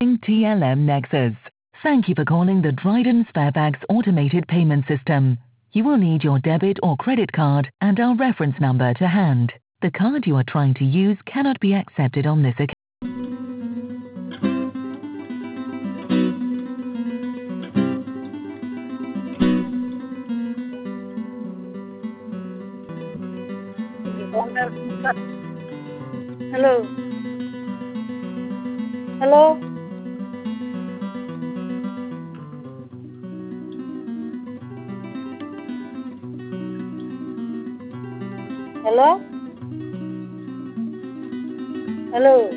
TLM Nexus. Thank you for calling the Dryden Sparebags automated payment system. You will need your debit or credit card and our reference number to hand. The card you are trying to use cannot be accepted on this account. Hello. Hello. Hello. Hello.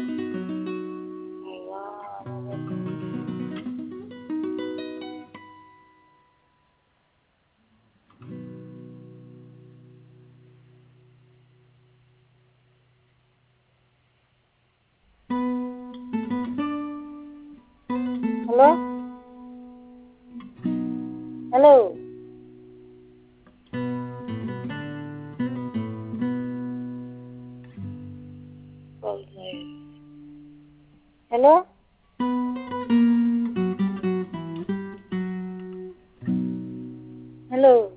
Hello. Hello. Hello. Hello.